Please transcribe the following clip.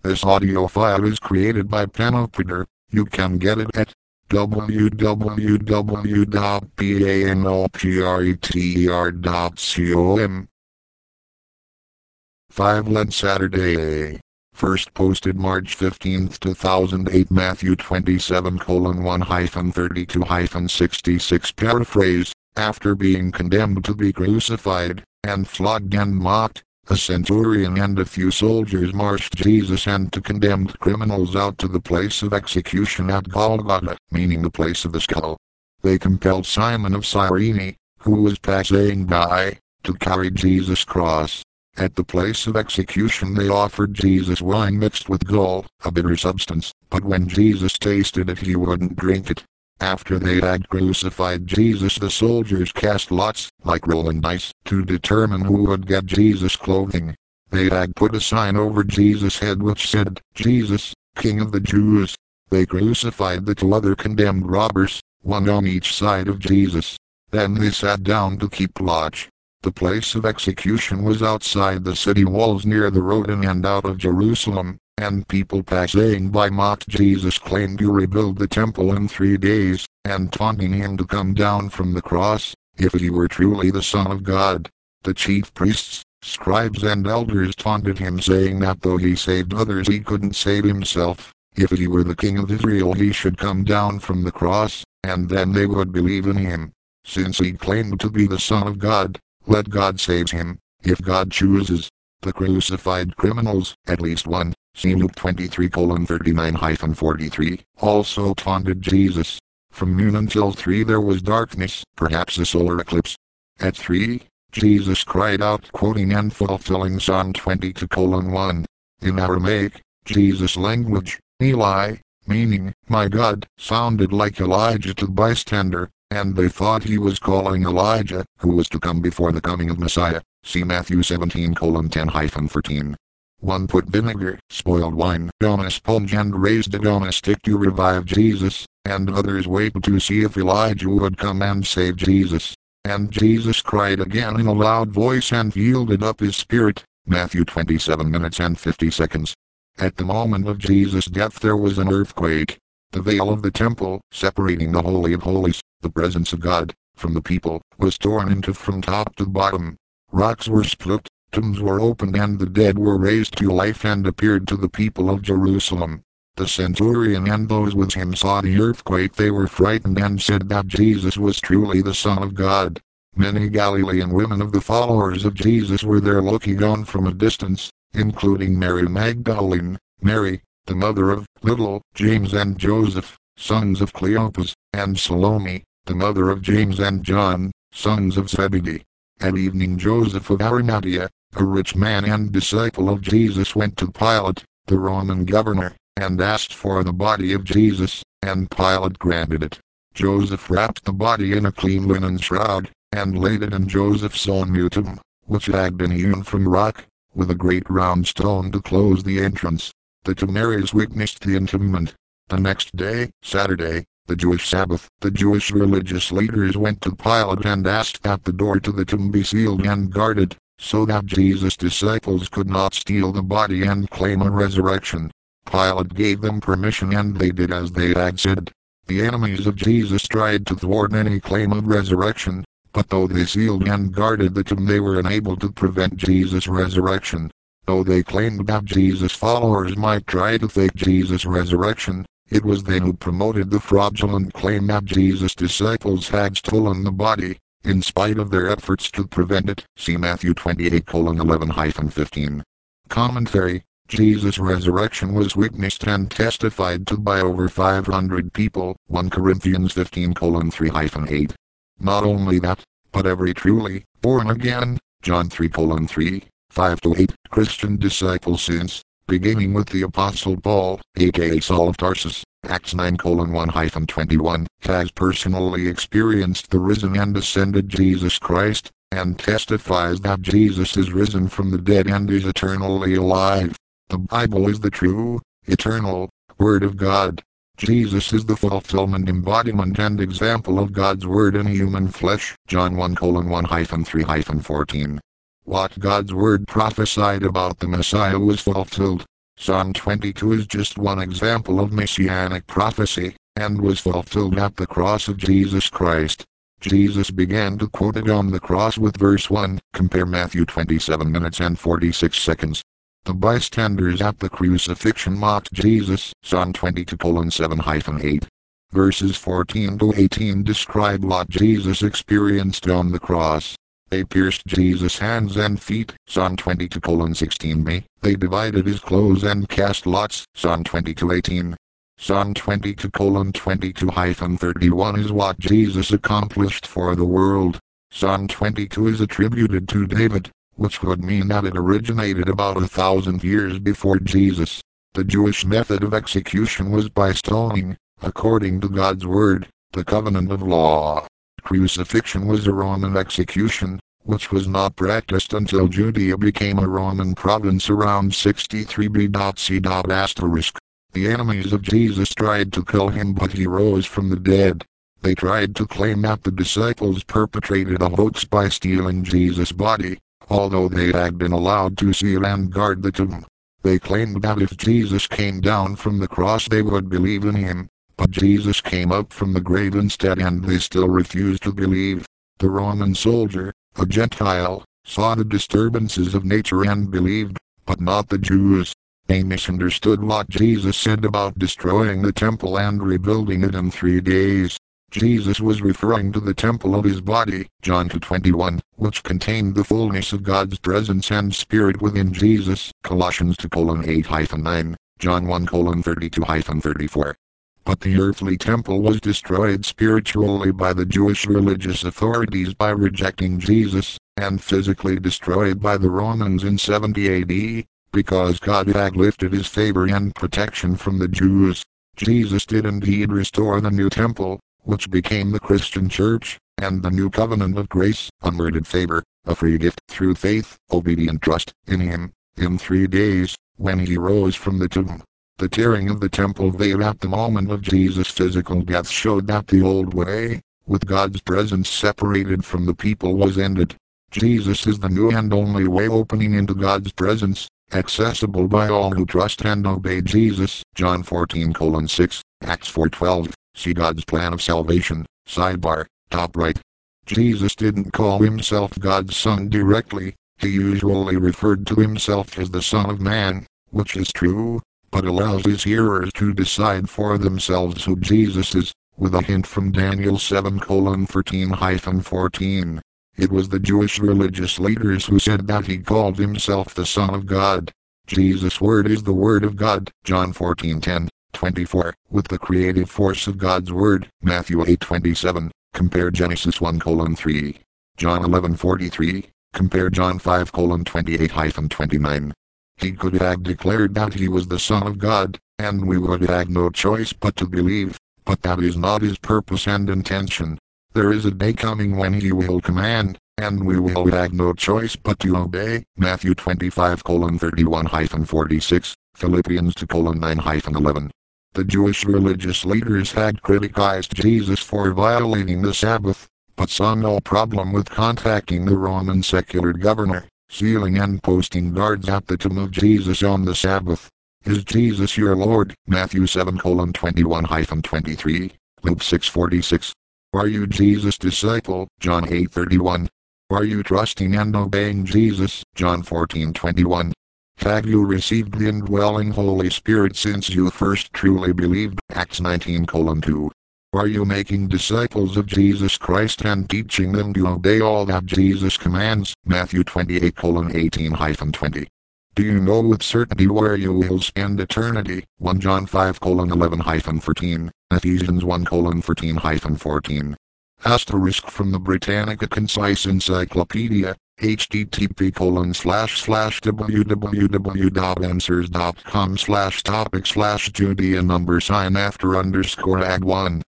This audio file is created by Panopter. You can get it at www.panopter.com. 5 Lent Saturday. First posted March 15, 2008. Matthew 27:1-32-66. Paraphrase. After being condemned to be crucified, and flogged and mocked, a centurion and a few soldiers marched Jesus and two condemned criminals out to the place of execution at Golgotha, meaning the place of the skull. They compelled Simon of Cyrene, who was passing by, to carry Jesus' cross. At the place of execution they offered Jesus wine mixed with gall, a bitter substance, but when Jesus tasted it he wouldn't drink it. After they had crucified Jesus, the soldiers cast lots, like rolling dice, to determine who would get Jesus' clothing. They had put a sign over Jesus' head which said, "Jesus, King of the Jews." They crucified the two other condemned robbers, one on each side of Jesus. Then they sat down to keep watch. The place of execution was outside the city walls near the road in and out of Jerusalem, and people passing by mocked Jesus, claiming to rebuild the temple in 3 days, and taunting him to come down from the cross, if he were truly the Son of God. The chief priests, scribes and elders taunted him, saying that though he saved others he couldn't save himself. If he were the King of Israel he should come down from the cross, and then they would believe in him. Since he claimed to be the Son of God, let God save him, if God chooses. The crucified criminals, at least one, see Luke 23:39-43, also taunted Jesus. From noon until 3 there was darkness, perhaps a solar eclipse. At 3, Jesus cried out, quoting and fulfilling Psalm 22:1. In Aramaic, Jesus' language, Eli, meaning, "My God," sounded like Elijah to the bystander, and they thought he was calling Elijah, who was to come before the coming of Messiah. See Matthew 17:10-14. One put vinegar, spoiled wine, on a sponge and raised it on a stick to revive Jesus, and others waited to see if Elijah would come and save Jesus. And Jesus cried again in a loud voice and yielded up his spirit. Matthew 27:50. At the moment of Jesus' death there was an earthquake. The veil of the temple, separating the Holy of Holies, the presence of God, from the people, was torn into from top to bottom. Rocks were split, tombs were opened and the dead were raised to life and appeared to the people of Jerusalem. The centurion and those with him saw the earthquake. They were frightened and said that Jesus was truly the Son of God. Many Galilean women of the followers of Jesus were there looking on from a distance, including Mary Magdalene, Mary, the mother of little James and Joseph, sons of Cleopas, and Salome, the mother of James and John, sons of Zebedee. At evening Joseph of Arimathea, a rich man and disciple of Jesus, went to Pilate, the Roman governor, and asked for the body of Jesus, and Pilate granted it. Joseph wrapped the body in a clean linen shroud, and laid it in Joseph's own new tomb, which had been hewn from rock, with a great round stone to close the entrance. The two Marys witnessed the entombment. The next day, Saturday, the Jewish Sabbath, the Jewish religious leaders went to Pilate and asked that the door to the tomb be sealed and guarded, so that Jesus' disciples could not steal the body and claim a resurrection. Pilate gave them permission and they did as they had said. The enemies of Jesus tried to thwart any claim of resurrection, but though they sealed and guarded the tomb they were unable to prevent Jesus' resurrection. Though they claimed that Jesus' followers might try to fake Jesus' resurrection, it was they who promoted the fraudulent claim that Jesus' disciples had stolen the body, in spite of their efforts to prevent it. See Matthew 28:11-15. Commentary. Jesus' resurrection was witnessed and testified to by over 500 people. 1 Corinthians 15:3-8. Not only that, but every truly born again, John 3:3, 5-8, Christian disciple since, beginning with the Apostle Paul, aka Saul of Tarsus, Acts 9:1-21, has personally experienced the risen and ascended Jesus Christ, and testifies that Jesus is risen from the dead and is eternally alive. The Bible is the true, eternal, Word of God. Jesus is the fulfillment, embodiment and example of God's Word in human flesh. John 1:1-3-14. What God's Word prophesied about the Messiah was fulfilled. Psalm 22 is just one example of messianic prophecy, and was fulfilled at the cross of Jesus Christ. Jesus began to quote it on the cross with verse 1, compare Matthew 27 minutes and 46 seconds. The bystanders at the crucifixion mocked Jesus, Psalm 22:7-8. Verses 14 to 18 describe what Jesus experienced on the cross. They pierced Jesus' hands and feet, Psalm 22:16b. They divided his clothes and cast lots, Psalm 22:18. Psalm 22:22-31 is what Jesus accomplished for the world. Psalm 22 is attributed to David, which would mean that it originated about 1,000 years before Jesus. The Jewish method of execution was by stoning, according to God's word, the covenant of law. Crucifixion was a Roman execution, which was not practiced until Judea became a Roman province around 63 B.C. The enemies of Jesus tried to kill him, but he rose from the dead. They tried to claim that the disciples perpetrated a hoax by stealing Jesus' body, although they had been allowed to seal and guard the tomb. They claimed that if Jesus came down from the cross they would believe in him, but Jesus came up from the grave instead, and they still refused to believe. The Roman soldier, a Gentile, saw the disturbances of nature and believed, but not the Jews. They misunderstood what Jesus said about destroying the temple and rebuilding it in 3 days. Jesus was referring to the temple of his body, John 2:21, which contained the fullness of God's presence and spirit within Jesus, Colossians 2:8-9, John 1:32-34. But the earthly temple was destroyed spiritually by the Jewish religious authorities by rejecting Jesus, and physically destroyed by the Romans in 70 AD, because God had lifted his favor and protection from the Jews. Jesus did indeed restore the new temple, which became the Christian church, and the new covenant of grace, unmerited favor, a free gift through faith, obedient trust in him, in 3 days, when he rose from the tomb. The tearing of the temple veil at the moment of Jesus' physical death showed that the old way, with God's presence separated from the people, was ended. Jesus is the new and only way opening into God's presence, accessible by all who trust and obey Jesus, John 14:6, Acts 4:12. See God's plan of salvation, sidebar, top right. Jesus didn't call himself God's Son directly, he usually referred to himself as the Son of Man, which is true, but allows his hearers to decide for themselves who Jesus is, with a hint from Daniel 7:13-14. It was the Jewish religious leaders who said that he called himself the Son of God. Jesus' word is the Word of God, John 14:10-24, with the creative force of God's Word, Matthew 8:27, compare Genesis 1:3, John 11:43, compare John 5:28-29. He could have declared that he was the Son of God, and we would have no choice but to believe, but that is not his purpose and intention. There is a day coming when he will command, and we will have no choice but to obey, Matthew 25:31-46, Philippians 2:9-11. The Jewish religious leaders had criticized Jesus for violating the Sabbath, but saw no problem with contacting the Roman secular governor, sealing and posting guards at the tomb of Jesus on the Sabbath. Is Jesus your Lord? Matthew 7:21-23, Luke 6:46. Are you Jesus' disciple? John 8:31. Are you trusting and obeying Jesus? John 14:21. Have you received the indwelling Holy Spirit since you first truly believed? Acts 19:2. Are you making disciples of Jesus Christ and teaching them to obey all that Jesus commands? Matthew 28:18-20. Do you know with certainty where you will spend eternity? 1 John 5:11-13, Ephesians 1:13-14. Asterisk from the Britannica Concise Encyclopedia, http://www.answers.com/topic/Judea #sign after _ag1